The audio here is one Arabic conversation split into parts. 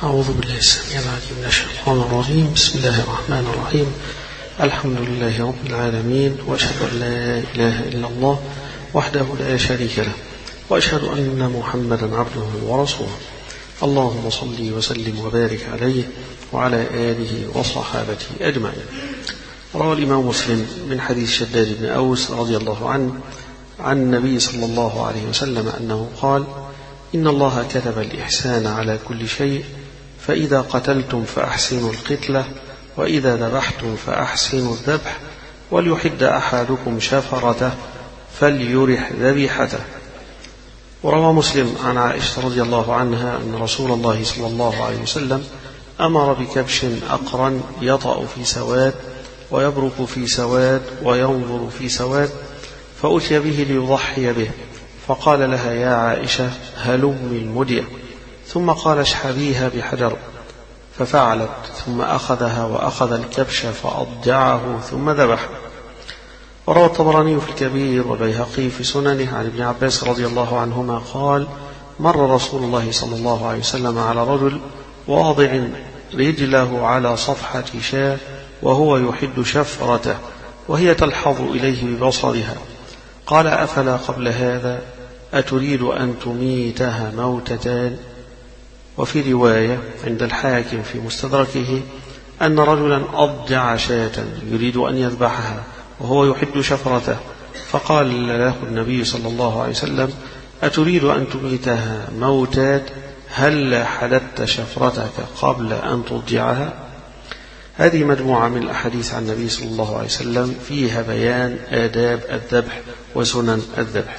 أعوذ بالله السميع العليم من الشيطان الرجيم. بسم الله الرحمن الرحيم. الحمد لله رب العالمين، وأشهد أن لا إله إلا الله وحده لا شريك له، وأشهد أن محمدا عبده ورسوله. اللهم صل وسلم وبارك عليه وعلى آله وصحابته أجمعين. روى الإمام مسلم من حديث شداد بن أوس رضي الله عنه عن النبي صلى الله عليه وسلم أنه قال: إن الله كتب الإحسان على كل شيء، فإذا قتلتم فأحسنوا القتلة، وإذا ذبحتم فأحسنوا الذبح، وليحد أحدكم شفرته فليرح ذبيحته. وروى مسلم عن عائشة رضي الله عنها أن رسول الله صلى الله عليه وسلم أمر بكبش أقرن يطأ في سواد ويبرك في سواد وينظر في سواد، فأتي به ليضحي به، فقال لها: يا عائشة هلم المدية. ثم قال: اشحذيها بحجر، ففعلت، ثم أخذها وأخذ الكبش فأضجعه ثم ذبح. وروى الطبراني في الكبير والبيهقي في سننه عن ابن عباس رضي الله عنهما قال: مر رسول الله صلى الله عليه وسلم على رجل واضع رجله على صفحة شاة وهو يحد شفرته وهي تلحظ إليه ببصرها، قال: أفلا قبل هذا أتريد أن تميتها موتتان؟ وفي رواية عند الحاكم في مستدركه أن رجلا أضجع شاة يريد أن يذبحها وهو يحد شفرته، فقال له النبي صلى الله عليه وسلم: أتريد أن تميتها موتات؟ هل حددت شفرتك قبل أن تضجعها؟ هذه مجموعة من الأحاديث عن النبي صلى الله عليه وسلم فيها بيان آداب الذبح وسنن الذبح.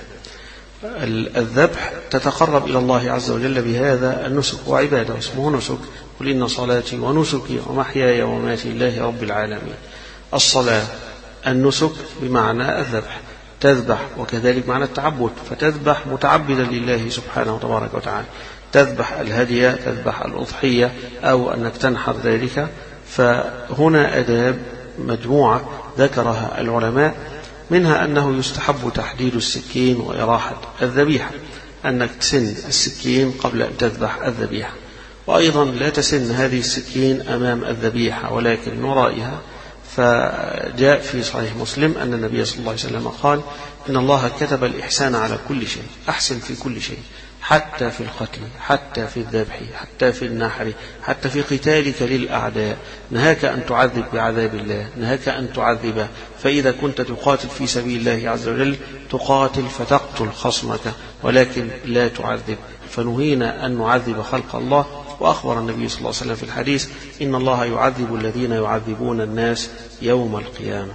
الذبح تتقرب إلى الله عز وجل بهذا النسك، وعبادة اسمه نسك: قل إن صلاتي ونسكي ومحياي ومماتي لله رب العالمين. الصلاة النسك بمعنى الذبح، تذبح، وكذلك معنى التعبد، فتذبح متعبدا لله سبحانه وتبارك وتعالى، تذبح الهدي، تذبح الأضحية، أو أنك تنحر ذلك. فهنا آداب مجموعة ذكرها العلماء، منها أنه يستحب تحديد السكين وإراحة الذبيحة، أنك تسن السكين قبل أن تذبح الذبيحة، وأيضا لا تسن هذه السكين أمام الذبيحة ولكن من ورائها. فجاء في صحيح مسلم أن النبي صلى الله عليه وسلم قال: إن الله كتب الإحسان على كل شيء، أحسن في كل شيء، حتى في القتل، حتى في الذبح، حتى في النحر، حتى في قتالك للأعداء. نهاك أن تعذب بعذاب الله، نهاك أن تعذب. فإذا كنت تقاتل في سبيل الله عز وجل تقاتل فتقتل خصمك، ولكن لا تعذب. فنهينا أن نعذب خلق الله. وأخبر النبي صلى الله عليه وسلم في الحديث: إن الله يعذب الذين يعذبون الناس يوم القيامة.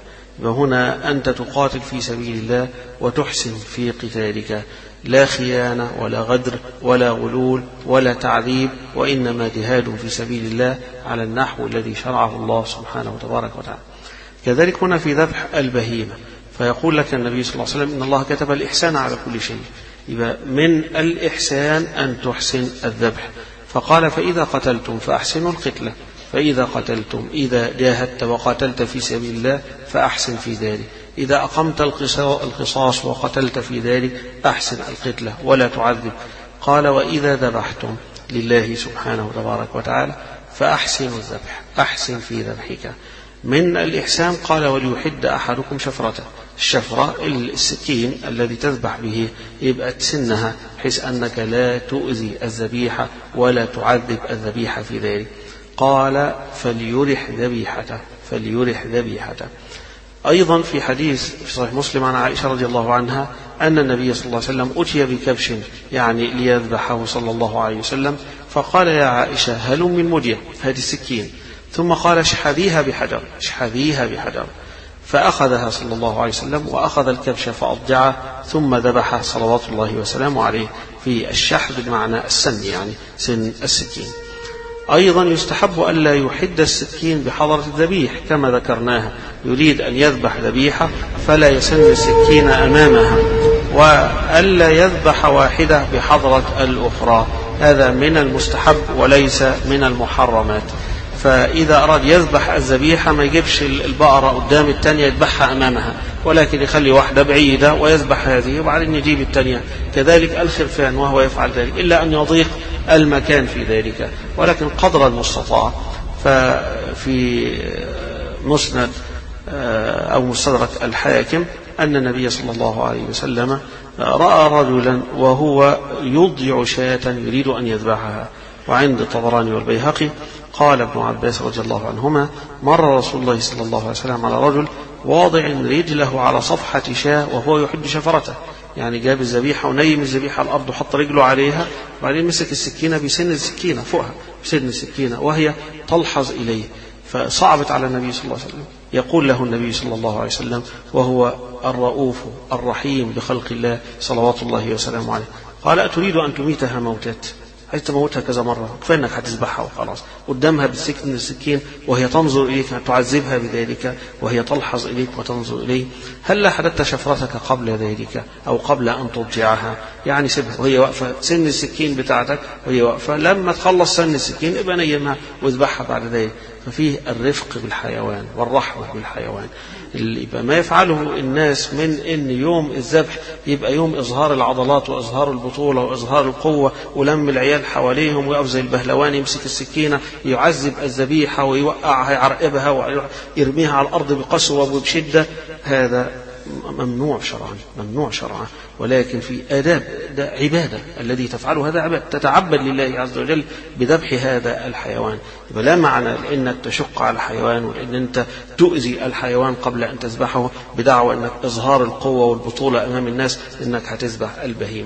وهنا أنت تقاتل في سبيل الله وتحسن في قتالك، لا خيانة ولا غدر ولا غلول ولا تعذيب، وإنما جهاد في سبيل الله على النحو الذي شرعه الله سبحانه وتبارك وتعالى. كذلك هنا في ذبح البهيمة، فيقول لك النبي صلى الله عليه وسلم: إن الله كتب الإحسان على كل شيء. يبقى من الإحسان أن تحسن الذبح. فقال: فإذا قتلتم فأحسنوا القتلة، فإذا قتلتم، إذا جاهدت وقتلت في سبيل الله فأحسن في ذلك، إذا أقمت القصاص وقتلت في ذلك أحسن القتلة ولا تعذب. قال: وإذا ذبحتم لله سبحانه وتبارك وتعالى فأحسنوا الذبح، أحسن في ذبحك. من الإحسان قال: وليحد أحدكم شفرته. الشفرة السكين الذي تذبح به، يبقى تسنها بحيث أنك لا تؤذي الذبيحة ولا تعذب الذبيحة في ذلك. قال: فليرح ذبيحته، فليرح ذبيحته. أيضا في حديث في صحيح مسلم عن عائشة رضي الله عنها أن النبي صلى الله عليه وسلم أتي بكبش يعني ليذبحه صلى الله عليه وسلم، فقال: يا عائشة هلم المدية، هذه السكين. ثم قال: اشحذيها بحجر، اشحذيها بحجر، فأخذها صلى الله عليه وسلم وأخذ الكبش فأضجعه ثم ذبح صلوات الله وسلامه عليه. في الشحذ بمعنى السن، يعني سن السكين. أيضا يستحب ألا يحد السكين بحضرة الذبيح كما ذكرناها، يريد أن يذبح ذبيحة فلا يسن السكين أمامها، وألا يذبح واحدة بحضرة الأخرى، هذا من المستحب وليس من المحرمات. فإذا أراد يذبح الذبيحة ما يجيبش البقرة قدام التانية يذبحها أمامها، ولكن يخلي واحدة بعيدة ويذبح هذه وبعدين يجيب التانية. كذلك الخرفان وهو يفعل ذلك، إلا أن يضيق المكان في ذلك، ولكن قدر المستطاع. ففي مسند أو مستدرك الحاكم أن النبي صلى الله عليه وسلم رأى رجلا وهو يضيع شاة يريد أن يذبحها، وعند الطبراني والبيهقي قال ابن عباس رضي الله عنهما: مر رسول الله صلى الله عليه وسلم على رجل واضع رجله على صفحة شاة وهو يحد شفرته، يعني جاب الذبيحة ونيم الذبيحة على الأرض وحط رجله عليها، وبعدين مسك السكينة بسن السكينة فوقها بسن السكينة وهي تلحظ إليه، فصعبت على النبي صلى الله عليه وسلم. يقول له النبي صلى الله عليه وسلم وهو الرؤوف الرحيم بخلق الله صلوات الله وسلامه عليه: قال: أتريد أن تميتها موتات؟ عايز تموتها كذا مرة، كفاية انك هتذبحها وخلاص قدامها بالسكين وهي تنظر اليك، تعذبها بذلك وهي تلحظ اليك وتنظر اليه. هل حددت شفرتك قبل ذلك او قبل ان تضجعها؟ يعني سيبها وهي واقفه سن السكين بتاعتك وهي واقفه، لما تخلص سن السكين ابقى نيمها واذبحها بعد ذلك. ففيه الرفق بالحيوان والرحمه بالحيوان. اللي يبقى ما يفعله الناس من ان يوم الذبح يبقى يوم اظهار العضلات واظهار البطوله واظهار القوه، ولم العيال حواليهم ويقف زي البهلوان يمسك السكينه يعذب الذبيحه ويوقعها يعرقبها ويرميها على الارض بقسوه وبشده، هذا ممنوع شرعا، ممنوع شرعا. ولكن في آداب، ده عبادة، الذي تفعله هذا عبادة، تتعبد لله عز وجل بذبح هذا الحيوان. يبقى لا معنى لأنك تشق على الحيوان ولأن أنت تؤذي الحيوان قبل أن تذبحه بدعوى أنك إظهار القوة والبطولة أمام الناس أنك هتذبح البهيمة.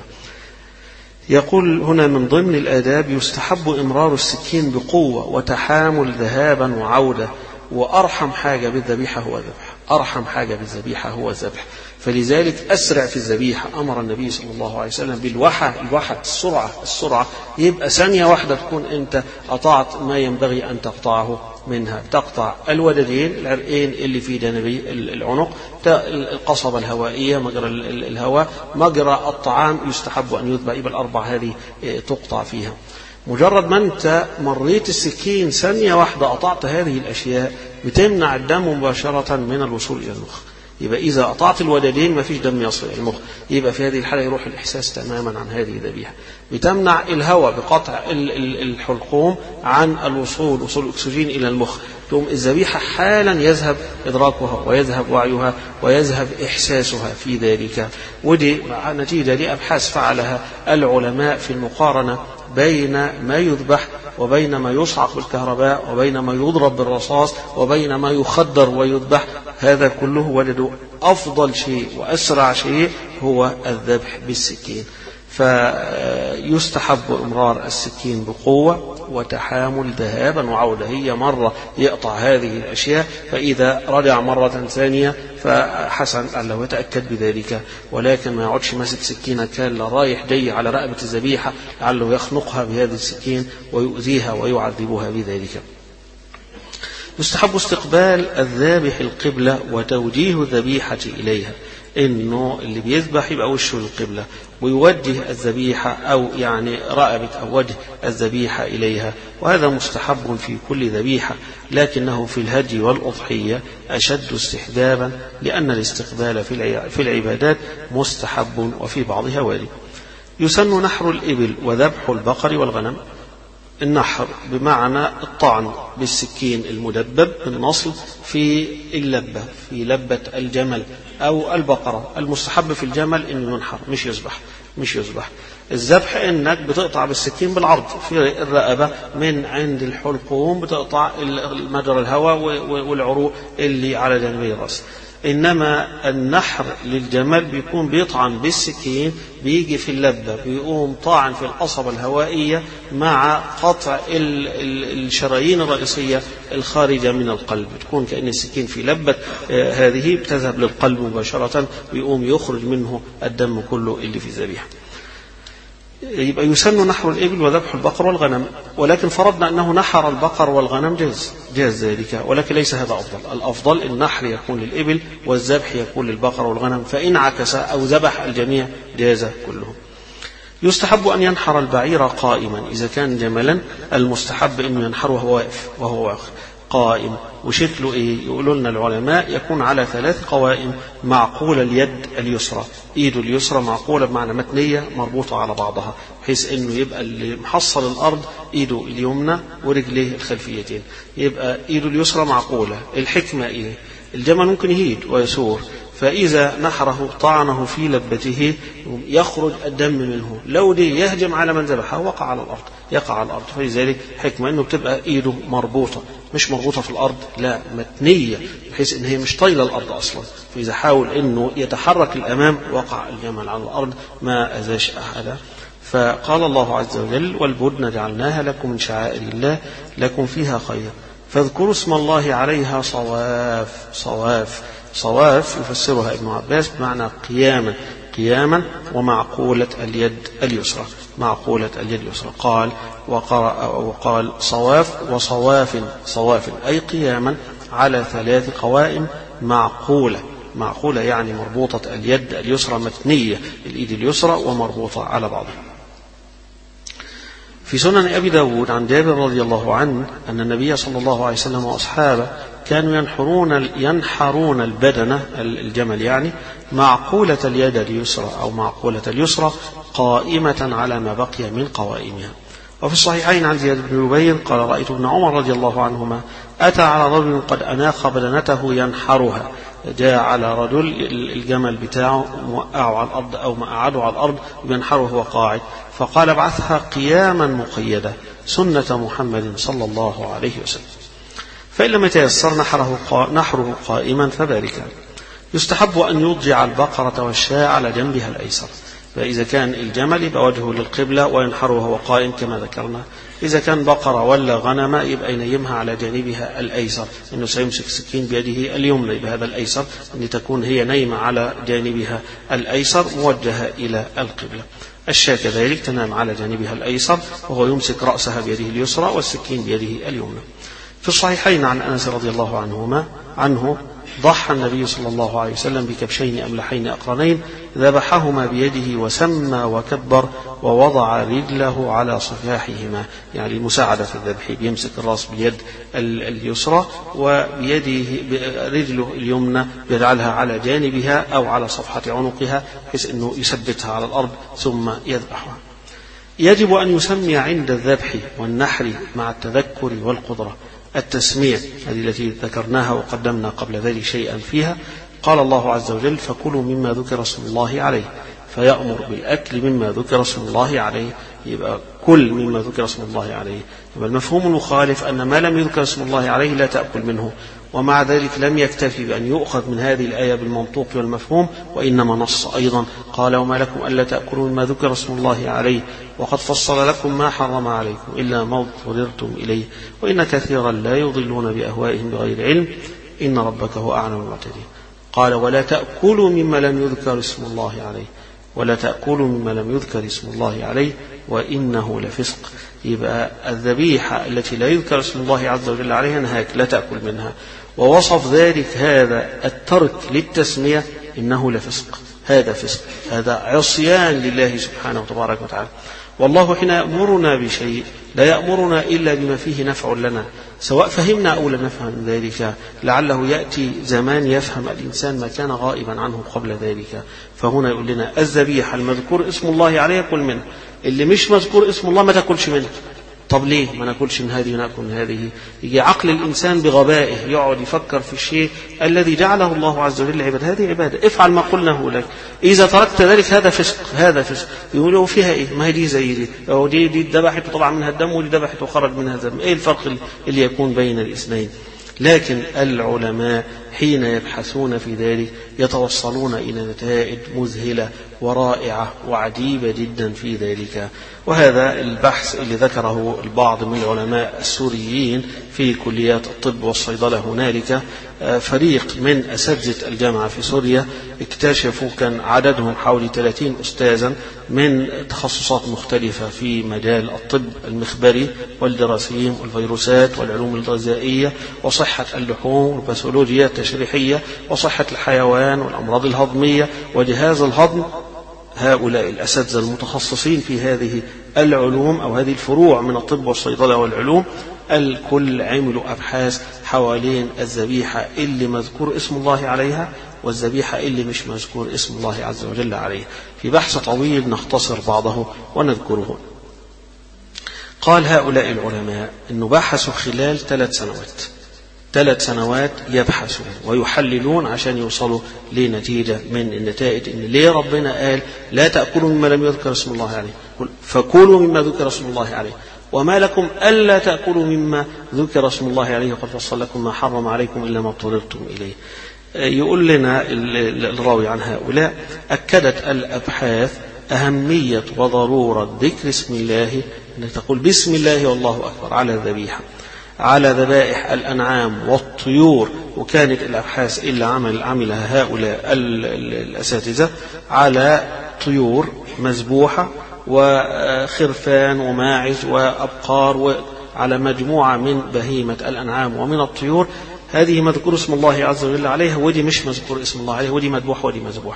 يقول هنا: من ضمن الآداب يستحب إمرار السكين بقوة وتحامل ذهابا وعودة، وأرحم حاجة بالذبيحة هو الذبح، أرحم حاجة بالذبيحة هو الذبح. فلذلك أسرع في الذبيحة. أمر النبي صلى الله عليه وسلم بالوحى، السرعة، يبقى ثانية واحدة تكون أنت قطعت ما ينبغي أن تقطعه منها. تقطع الوددين، العرقين اللي في جانبي العنق، القصبة الهوائية، مجرى الهواء، مجرى الطعام يستحب أن يذبح، يبقى الأربع هذه تقطع فيها. مجرد ما أنت مريت السكين ثانية واحدة قطعت هذه الأشياء بتمنع الدم مباشرة من الوصول إلى المخ. يبقى إذا قطعت الوددين ما فيش دم يصل إلى المخ، يبقى في هذه الحالة يروح الإحساس تماما عن هذه الذبيحة. بتمنع الهواء بقطع الحلقوم عن وصول الأكسجين إلى المخ، ثم الذبيحة حالا يذهب إدراكها ويذهب وعيها ويذهب إحساسها في ذلك. ودي نتيجة لأبحاث فعلها العلماء في المقارنة بين ما يذبح وبين ما يصعق بالكهرباء وبين ما يضرب بالرصاص وبين ما يخدر ويذبح. هذا كله وجدوا أفضل شيء وأسرع شيء هو الذبح بالسكين. فيستحب إمرار السكين بقوة وتحامل ذهابا وعودة. هي مرة يقطع هذه الأشياء، فإذا رجع مرة ثانية فحسن أنه يتأكد بذلك، ولكن ما يقعدش ماسك سكينة كان رايح جاي على رقبة الذبيحة لعله يخنقها بهذه السكين ويؤذيها ويعذبها بذلك. يستحب استقبال الذابح القبلة وتوجيه الذبيحة إليها، إنه اللي بيذبح يبقى وشه للقبلة ويوجه الذبيحة أو يعني رقبة أو وجه الذبيحة إليها، وهذا مستحب في كل ذبيحة، لكنه في الهدي والأضحية أشد استحبابا، لأن الاستقبال في العبادات مستحب وفي بعضها واجب. يسن نحر الإبل وذبح البقر والغنم. النحر بمعنى الطعن بالسكين المدبب بالنصل في اللبة، في لبة الجمل أو البقرة. المستحب في الجمل إنه ينحر مش يذبح. الذبح إنك بتقطع بالسكين بالعرض في الرقبة من عند الحلقوم، بتقطع مجرى الهواء والعروق اللي على جانبي الرأس. إنما النحر للجمل بيكون بيطعن بالسكين، بيجي في اللبة بيقوم طاعن في القصبة الهوائية مع قطع الشرايين الرئيسية الخارجة من القلب، تكون كأن السكين في لبة هذه بتذهب للقلب مباشرة، ويقوم يخرج منه الدم كله اللي في الذبيحة. يبقى يسن نحر الإبل وذبح البقر والغنم، ولكن فرضنا أنه نحر البقر والغنم جاز ذلك، ولكن ليس هذا أفضل. الأفضل النحر يكون للإبل والذبح يكون للبقر والغنم، فإن عكس أو ذبح الجميع جاز كلهم. يستحب أن ينحر البعير قائما، إذا كان جملا المستحب أن ينحره وهو واقف. قائم. وشكله إيه؟ يقولوا لنا العلماء يكون على 3 قوائم معقولة اليد اليسرى، إيده اليسرى معقولة بمعنى متنية مربوطة على بعضها، بحيث إنه يبقى اللي محصل الأرض إيده اليمنى ورجليه الخلفيتين، يبقى إيده اليسرى معقولة. الحكمة إيه؟ الجمل ممكن يهيد ويسور، فإذا نحره طعنه في لبته يخرج الدم منه، لو دي يهجم على من ذبحه وقع على الأرض، يقع على الأرض. فلذلك حكمة إنه بتبقى إيده مربوطة، مش مربوطة في الأرض، لا متنية، بحيث إن هي مش طايلة الأرض أصلا. فإذا حاول إنه يتحرك الأمام وقع الجمل على الأرض ما أذاش أحدا. فقال الله عز وجل: والبدن جعلناها لكم من شعائر الله لكم فيها خير فاذكروا اسم الله عليها صواف يفسرها ابن عباس بمعنى قياما ومعقولة اليد اليسرى، معقولة اليد اليسرى. قال وقال صواف أي قياما على 3 قوائم معقولة يعني مربوطة اليد اليسرى، متنية الإيد اليسرى ومربوطة على بعضها. في سنن أبي داود عن جابر رضي الله عنه أن النبي صلى الله عليه وسلم وأصحابه كانوا ينحرون البدنة الجمل يعني معقولة اليد اليسرى أو معقولة اليسرى قائمة على ما بقي من قوائمها. وفي الصحيحين عن زياد بن جبير قال: رأيت ابن عمر رضي الله عنهما أتى على رجل قد أناخ بدنته ينحرها، جاء على رجل الجمل بتاعه موقعه على الأرض أو مقعده على الأرض ينحره وهو قاعد، فقال: ابعثها قياما مقيدة سنة محمد صلى الله عليه وسلم. فإن لم يتيسر نحره قائما فذلك. يستحب أن يضجع البقرة والشاة على جنبها الأيسر، فإذا كان الجمل يبقى وجهه للقبلة وينحره وهو قائم كما ذكرنا. إذا كان بقرة ولا غنم يبقى ينيمها على جانبها الأيسر، إنه سيمسك سكين بيده اليمنى، يبقى هذا الأيسر أن تكون هي نايمة على جانبها الأيسر موجهة إلى القبلة. الشاة كذلك تنام على جانبها الأيسر وهو يمسك رأسها بيده اليسرى والسكين بيده اليمنى. في الصحيحين عن أنس رضي الله عنه ضحى النبي صلى الله عليه وسلم بكبشين أملحين أقرنين ذبحهما بيده وسمى وكبر ووضع رجله على صفاحهما، يعني المساعدة في الذبح، بيمسك الرأس باليد اليسرى وبيده رجله اليمنى يجعلها على جانبها أو على صفحة عنقها بحيث أنه يثبتها على الأرض ثم يذبحها. يجب أن يسمي عند الذبح والنحر مع التذكر والقدرة. التسميع هذه التي ذكرناها وقدمنا قبل ذلك شيئا فيها. قال الله عز وجل: فكلوا مما ذكر اسم الله عليه، فيأمر بالأكل مما ذكر اسم الله عليه، يبقى كل مما ذكر اسم الله عليه. يبقى المفهوم المخالف أن ما لم يذكر اسم الله عليه لا تأكل منه، ومع ذلك لم يكتفي بأن يؤخذ من هذه الآية بالمنطوق والمفهوم، وإنما نص أيضا قال: وما لكم ألا تأكلوا مما ذكر اسم الله عليه وقد فصل لكم ما حرم عليكم إلا ما اضطررتم إليه وإن كثيرا لا يضلون بأهوائهم بغير علم إن ربك هو أعلم بالمعتدين. قال: ولا تأكلوا مما لم يذكر اسم الله عليه، ولا تأكلوا مما لم يذكر اسم الله عليه وإنه لفسق. يبقى الذبيحة التي لا يذكر اسم الله عز وجل عليها نهاك لا تأكل منها، ووصف ذلك هذا الترك للتسمية إنه لفسق، هذا فسق، هذا عصيان لله سبحانه وتبارك وتعالى. والله حين يأمرنا بشيء لا يأمرنا إلا بما فيه نفع لنا، سواء فهمنا أو لم نفهم ذلك، لعله يأتي زمان يفهم الإنسان ما كان غائبا عنه قبل ذلك. فهنا يقول لنا: الذبيحة المذكور اسم الله عليه كل منه، اللي مش مذكور اسم الله ما تاكلش منه. طب ليه ما ناكلش من هذه وناكل من هذه؟ يجي عقل الإنسان بغبائه يقعد يفكر في الشيء الذي جعله الله عز وجل عبادة. هذه عبادة، افعل ما قلناه لك، إذا تركت ذلك هذا فسق، هذا فسق. يقولوا فيها إيه؟ ما هي دي زي دي، أو دي ذبحت وطلع منها الدم ودي ذبحت وخرج منها الدم، إيه الفرق اللي يكون بين الاثنين؟ لكن العلماء حين يبحثون في ذلك يتوصلون إلى نتائج مذهلة ورائعة وعجيبة جدا في ذلك. وهذا البحث اللي ذكره البعض من العلماء السوريين في كليات الطب والصيدلة. هنالك فريق من أساتذة الجامعة في سوريا اكتشفوا، كان عددهم حوالي 30 أستاذا من تخصصات مختلفة في مجال الطب المخبري والجراثيم والفيروسات والعلوم الغذائية وصحة اللحوم والباثولوجيا التشريحية وصحة الحيوان والأمراض الهضمية وجهاز الهضم. هؤلاء الأساتذة المتخصصين في هذه العلوم أو هذه الفروع من الطب والصيدلة والعلوم الكل عملوا أبحاث حوالين الذبيحة اللي مذكور اسم الله عليها والذبيحة اللي مش مذكور اسم الله عز وجل عليها، في بحث طويل نختصر بعضه ونذكره. قال هؤلاء العلماء أنه بحثوا خلال 3 سنوات يبحثون ويحللون عشان يوصلوا لنتيجة من النتائج. إن ليه ربنا قال لا تأكلوا مما لم يذكر اسم الله عليه، فكلوا مما ذكر اسم الله عليه، وما لكم ألا تأكلوا مما ذكر اسم الله عليه وقد فصل لكم ما حرم عليكم إلا ما اضطررتم إليه. يقول لنا الراوي عن هؤلاء أكدت الأبحاث أهمية وضرورة ذكر اسم الله، أنك تقول بسم الله والله أكبر على الذبيحة، على ذبائح الأنعام والطيور. وكانت الأبحاث اللي عملها هؤلاء الأساتذة على طيور مذبوحة وخرفان وماعز وأبقار، وعلى مجموعة من بهيمة الأنعام ومن الطيور. هذه مذكور اسم الله عز وجل عليها، ودي مش مذكور اسم الله عليها، ودي مذبوح ودي مذبوح.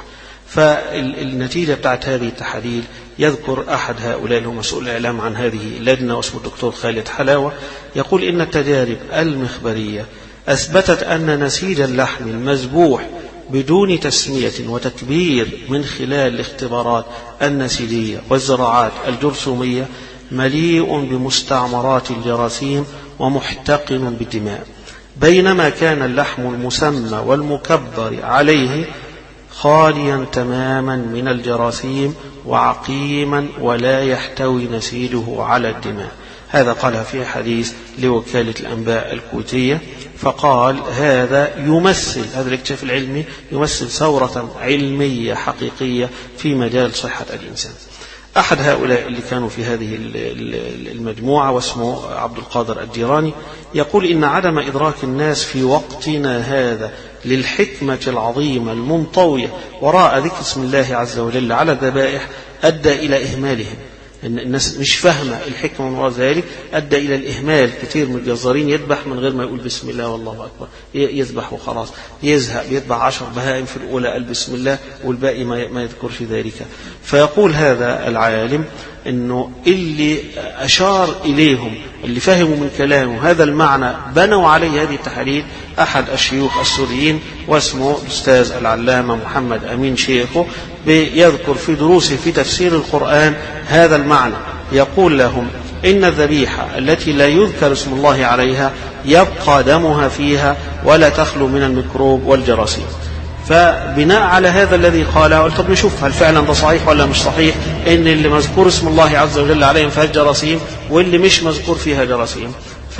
فالنتيجة بتاعت هذه التحاليل يذكر أحد هؤلاء اللي هو مسؤول الإعلام عن هذه اللجنة واسمه الدكتور خالد حلاوة، يقول إن التجارب المخبرية أثبتت أن نسيج اللحم المذبوح بدون تسمية وتكبير من خلال الاختبارات النسيجية والزراعات الجرثومية مليء بمستعمرات الجراثيم ومحتقن بالدماء، بينما كان اللحم المسمى والمكبر عليه خاليا تماما من الجراثيم وعقيما ولا يحتوي نسيجه على الدماء. هذا قالها في حديث لوكالة الأنباء الكويتية، فقال هذا الاكتشاف العلمي يمثل ثورة علمية حقيقية في مجال صحة الإنسان. أحد هؤلاء اللي كانوا في هذه المجموعة واسمه عبد القادر الجيراني يقول إن عدم إدراك الناس في وقتنا هذا للحكمة العظيمة المنطوية وراء ذكر اسم الله عز وجل على الذبائح أدى إلى إهمالهم. إن الناس مش فاهمة الحكمة من وراء ذلك، أدى إلى الإهمال. كتير من الجزارين يذبح من غير ما يقول بسم الله والله أكبر، يذبح وخلاص، يزهق بيذبح 10 بهائم في الأولى قال بسم الله والباقي ما يذكرش ذلك. فيقول هذا العالم إنه اللي أشار إليهم اللي فهموا من كلامه هذا المعنى بنوا عليه هذه التحاليل أحد الشيوخ السوريين واسمه الأستاذ العلامة محمد أمين شيخه، بيذكر في دروسه في تفسير القرآن هذا المعنى. يقول لهم إن الذبيحة التي لا يذكر اسم الله عليها يبقى دمها فيها ولا تخلو من الميكروب والجراثيم. فبناء على هذا الذي قاله قلت طب نشوف هل فعلا ده صحيح ولا مش صحيح، إن اللي مذكور اسم الله عز وجل عليهم فيها جراثيم واللي مش مذكور فيها جراثيم.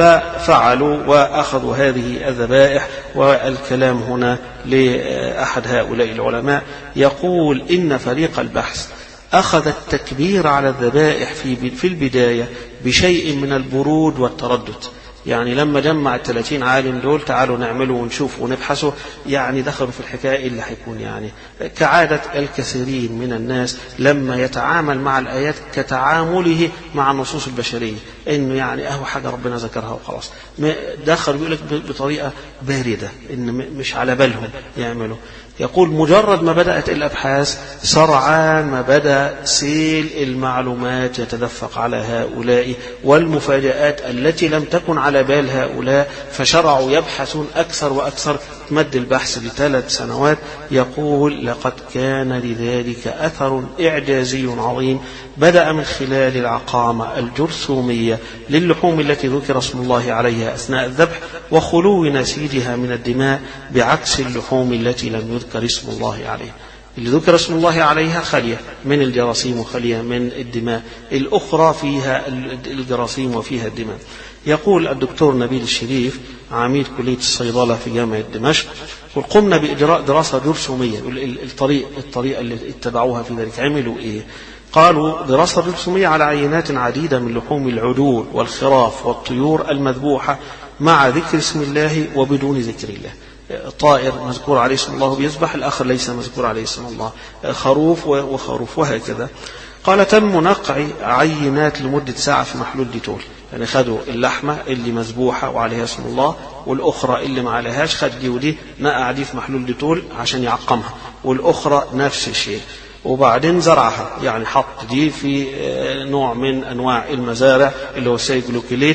ففعلوا وأخذوا هذه الذبائح. والكلام هنا لأحد هؤلاء العلماء يقول إن فريق البحث أخذ التكبير على الذبائح في البداية بشيء من البرود والتردد. يعني لما جمع 30 عالم دول تعالوا نعمله ونشوف ونبحثه، يعني دخلوا في الحكاية اللي هيكون يعني كعادة الكثيرين من الناس لما يتعامل مع الآيات كتعامله مع النصوص البشرية، إنه يعني أهو حاجة ربنا ذكرها وخلاص. دخلوا يقول لك بطريقة باردة إن مش على بالهم يعملوا. يقول مجرد ما بدأت الأبحاث سرعان ما بدأ سيل المعلومات يتدفق على هؤلاء والمفاجآت التي لم تكن على بال هؤلاء، فشرعوا يبحثون أكثر وأكثر. مد البحث ل3 سنوات. يقول لقد كان لذلك أثر إعجازي عظيم بدأ من خلال العقامة الجرثومية للحوم التي ذكر اسم الله عليها أثناء الذبح وخلو نسيجها من الدماء، بعكس اللحوم التي لم يذكر اسم الله عليها. اللي ذكر اسم الله عليها خالية من الجراثيم وخالية من الدماء، الأخرى فيها الجراثيم وفيها الدماء. يقول الدكتور نبيل الشريف عميد كلية الصيدلة في جامعة دمشق وقمنا بإجراء دراسة جرثومية. الطريقة اللي اتبعوها في ذلك عملوا إيه؟ قالوا دراسة جرثومية على عينات عديدة من لحوم العجول والخراف والطيور المذبوحة مع ذكر اسم الله وبدون ذكر الله. طائر مذكور عليه اسم الله بيذبح، الآخر ليس مذكور عليه اسم الله، خروف وخروف وهكذا. قال تم نقع عينات لمدة ساعة في محلول ديتول. يعني خدوا اللحمة اللي مذبوحة وعليها اسم الله والأخرى اللي ما عليهاش، خد دي ودي نقع دي في محلول ديتول عشان يعقمها، والأخرى نفس الشيء، وبعدين زرعها. يعني حط دي في نوع من أنواع المزارع اللي هو سيجلوكيليت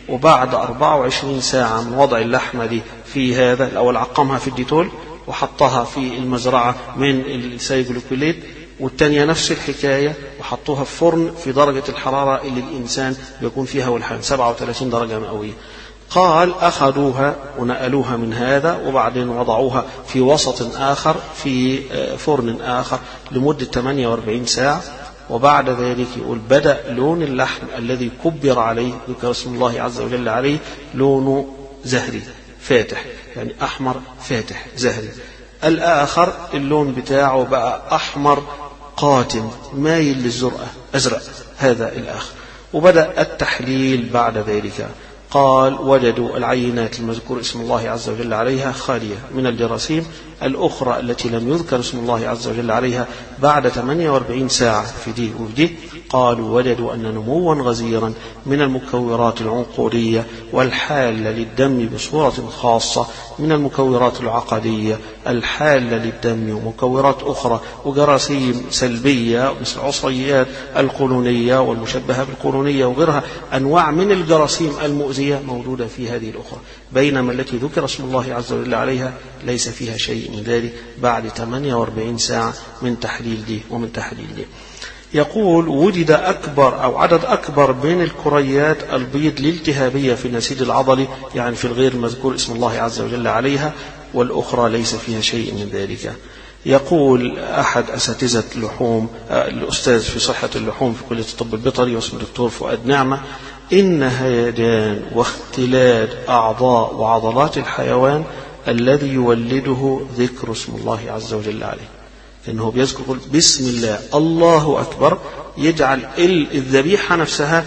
وبعد 24 ساعة من وضع اللحمة دي في هذا، الأول عقمها في الديتول وحطها في المزرعة من السايكلوكوليت، والتانية نفس الحكاية وحطوها في فرن في درجة الحرارة اللي الإنسان بيكون فيها والحان 37 درجة مئوية. قال أخذوها ونقلوها من هذا وبعدين وضعوها في وسط آخر في فرن آخر لمدة 48 ساعة، وبعد ذلك يقول بدأ لون اللحم الذي كبر عليه ذكر اسم الله عز وجل عليه لونه زهري فاتح، يعني أحمر فاتح زهري. الآخر اللون بتاعه بقى أحمر قاتم مايل للزرقة أزرق، هذا الآخر. وبدأ التحليل بعد ذلك. قال وجدوا العينات المذكور اسم الله عز وجل عليها خالية من الجراثيم، الأخرى التي لم يذكر اسم الله عز وجل عليها بعد 48 ساعة في دي وفي دي. قالوا وجدوا أن نموا غزيرا من المكورات العنقودية والحالة للدم بصورة خاصة من المكورات العقدية الحالة للدم ومكورات أخرى وجراثيم سلبية مثل العصيات القولونية والمشبهة بالقولونية وغيرها، أنواع من الجراثيم المؤذية موجودة في هذه الأخرى، بينما التي ذكر اسم الله عز وجل عليها ليس فيها شيء من ذلك بعد 48 ساعة من تحليل دي ومن تحليل دي. يقول وجد أكبر أو عدد أكبر من الكريات البيض الالتهابية في النسيج العضلي، يعني في الغير المذكور اسم الله عز وجل عليها، والأخرى ليس فيها شيء من ذلك. يقول أحد أساتذة اللحوم الأستاذ في صحة اللحوم في كلية الطب البيطري واسمه الدكتور فؤاد نعمة، إن هيجان واختلال أعضاء وعضلات الحيوان الذي يولده ذكر اسم الله عز وجل عليه، إنه بيذكر بسم الله الله أكبر يجعل الذبيحة نفسها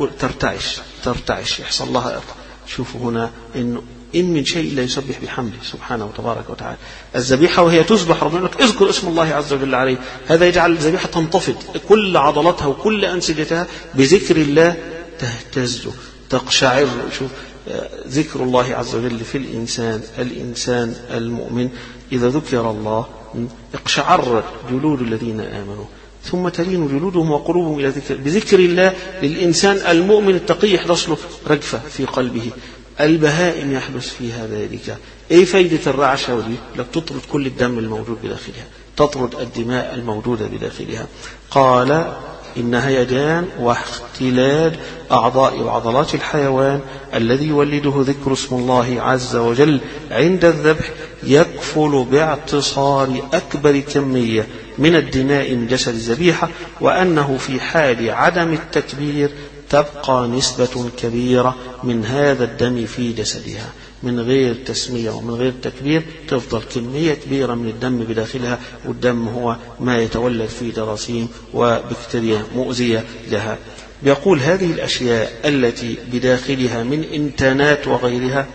ترتعش يحصل لها. شوفوا هنا إنه إن من شيء لا يسبح بحمده سبحانه وتبارك وتعالى. الذبيحة وهي تذبح ربنا يقول اذكر اسم الله عز وجل عليه، هذا يجعل الذبيحة تنتفض كل عضلاتها وكل أنسجتها بذكر الله تهتز تقشعر. شوف ذكر الله عز وجل في الإنسان المؤمن إذا ذكر الله اقشعرت جلود الذين آمنوا ثم تلين جلودهم وقلوبهم إلى بذكر الله. للإنسان المؤمن التقي يحدث له رجفة في قلبه، البهائم يحدث فيها ذلك. ايه فايدة الرعشة ودي؟ لك تطرد كل الدم الموجود بداخلها، تطرد الدماء الموجودة بداخلها. قال إن هيجان واختلال أعضاء وعضلات الحيوان الذي يولده ذكر اسم الله عز وجل عند الذبح يكفل باعتصار أكبر كمية من الدماء من جسد الذبيحة، وأنه في حال عدم التكبير تبقى نسبة كبيرة من هذا الدم في جسدها من غير تسمية ومن غير تكبير، تفضل كمية كبيرة من الدم بداخلها، والدم هو ما يتولد فيه جراثيم وبكتيريا مؤذية لها. بيقول هذه الأشياء التي بداخلها من إنتانات وغيرها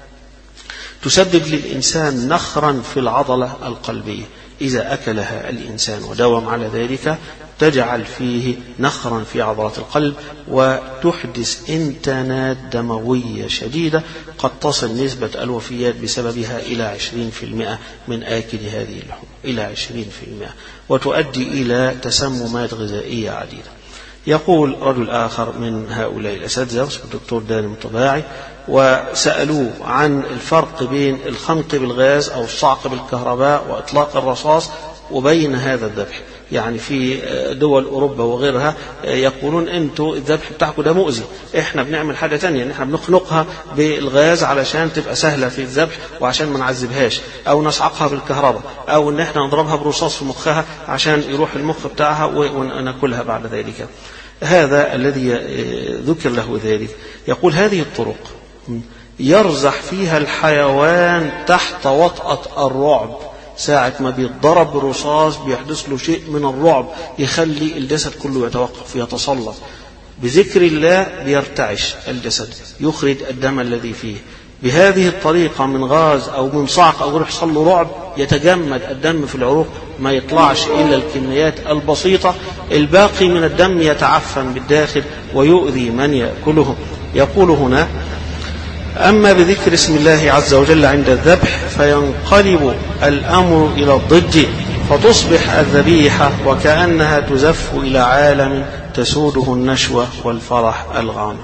تسبب للإنسان نخرا في العضلة القلبية، إذا أكلها الإنسان وداوم على ذلك تجعل فيه نخرا في عضلات القلب وتحدث إنتانات دموية شديدة قد تصل نسبة الوفيات بسببها إلى 20% من آكل هذه اللحوم، إلى 20%، وتؤدي إلى تسممات غذائية عديدة. يقول رجل آخر من هؤلاء الأساتذة اسمه الدكتور داني مطباعي، وسألوه عن الفرق بين الخنق بالغاز أو الصعق بالكهرباء وإطلاق الرصاص وبين هذا الذبح. يعني في دول أوروبا وغيرها يقولون أنتوا الذبح بتاعكم ده مؤذي، إحنا بنعمل حاجة تانية، إحنا بنخنقها بالغاز علشان تبقى سهلة في الذبح وعشان ما نعذبهاش، أو نصعقها بالكهرباء، أو إن إحنا نضربها برصاص في مخها عشان يروح المخ بتاعها ونأكلها بعد ذلك. هذا الذي ذكر له ذلك. يقول هذه الطرق يرزح فيها الحيوان تحت وطأة الرعب، ساعة ما بيتضرب برصاص بيحدث له شيء من الرعب يخلي الجسد كله يتوقف يتصلب. بذكر الله بيرتعش الجسد يخرج الدم الذي فيه. بهذه الطريقة من غاز أو من صعق أو يحصل له رعب يتجمد الدم في العروق، ما يطلعش إلا الكميات البسيطة، الباقي من الدم يتعفن بالداخل ويؤذي من يأكله. يقول هنا أما بذكر اسم الله عز وجل عند الذبح فينقلب الأمر إلى الضد، فتصبح الذبيحة وكأنها تزف إلى عالم تسوده النشوة والفرح الغامر.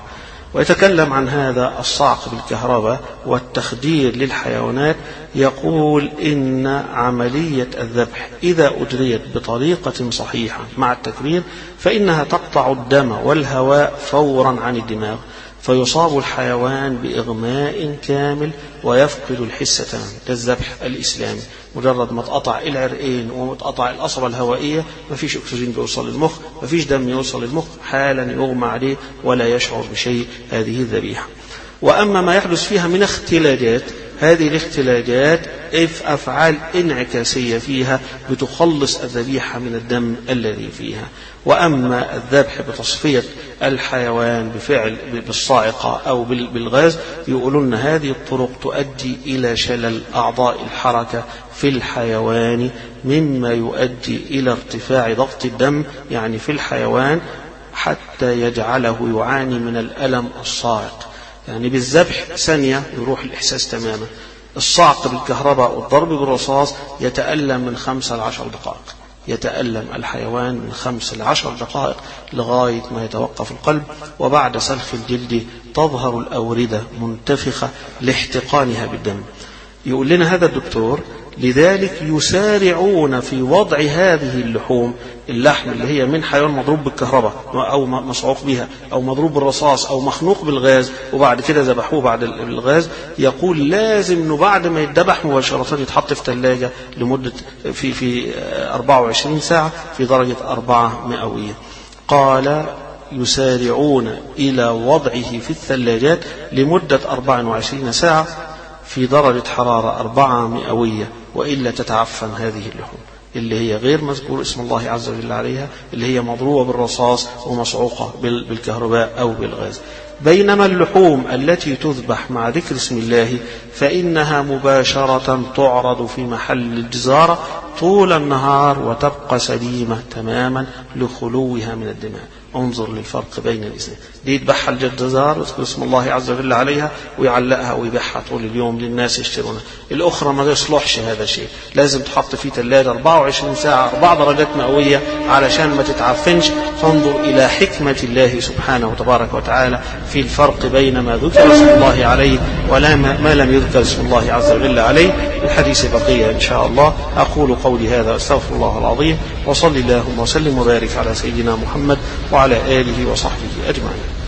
ويتكلم عن هذا الصعق بالكهرباء والتخدير للحيوانات. يقول إن عملية الذبح إذا أجريت بطريقة صحيحة مع التكرير فإنها تقطع الدم والهواء فورا عن الدماغ، فيصاب الحيوان بإغماء كامل ويفقد الحس تماما. ده الذبح الإسلامي، مجرد ما تقطع العرقين ومتقطع القصبة الهوائية مفيش أكسجين بيوصل للمخ، مفيش دم يوصل للمخ، حالا يغمى عليه ولا يشعر بشيء. هذه الذبيحة. وأما ما يحدث فيها من اختلاجات، هذه الاختلاجات أفعال انعكاسية فيها بتخلص الذبيحة من الدم الذي فيها. وأما الذبح بتصفية الحيوان بفعل بالصاعقة أو بالغاز، يقولون هذه الطرق تؤدي إلى شلل أعضاء الحركة في الحيوان، مما يؤدي إلى ارتفاع ضغط الدم يعني في الحيوان، حتى يجعله يعاني من الألم الصاعق. يعني بالذبح ثانية يروح الإحساس تماما. الصعق بالكهرباء والضرب بالرصاص يتألم من 5 ل 10 دقائق، يتألم الحيوان من 5 ل 10 دقائق لغاية ما يتوقف القلب. وبعد سلخ الجلد تظهر الأوردة منتفخة لاحتقانها بالدم. يقول لنا هذا الدكتور: لذلك يسارعون في وضع هذه اللحم اللي هي من حيوان مضروب بالكهرباء أو مصعوق بها أو مضروب بالرصاص أو مخنوق بالغاز وبعد كده ذبحوه بعد الغاز. يقول لازم إنه بعد ما يتذبح مباشرة يتحط في ثلاجة لمدة في 24 ساعة في درجة 4 مئوية. قال يسارعون إلى وضعه في الثلاجات لمدة 24 ساعة في درجة حرارة 4 مئوية، وإلا تتعفن هذه اللحوم اللي هي غير مذكور اسم الله عز وجل عليها، اللي هي مضروبة بالرصاص ومصعوقة بالكهرباء أو بالغاز. بينما اللحوم التي تذبح مع ذكر اسم الله فإنها مباشرة تعرض في محل الجزارة طول النهار وتبقى سليمة تماما لخلوها من الدماء. انظر للفرق بين الاثنين. دي يذبحها الجزار ويذكر اسم الله عز وجل عليها ويعلقها ويبيعها طول اليوم للناس يشترونها. الأخرى ما يصلحش هذا الشيء، لازم تحط في ثلاجة 24 ساعة 4 درجات مئوية علشان ما تتعفنش. فانظر إلى حكمة الله سبحانه وتبارك وتعالى في الفرق بين ما ذكر اسم الله عليه ولا ما لم يذكر اسم الله عز وجل عليه. الحديث بقية إن شاء الله. أقول قولي هذا أستغفر الله العظيم، وصل اللهم وسلم وبارك على سيدنا محمد وعلى آله وصحبه أجمعين.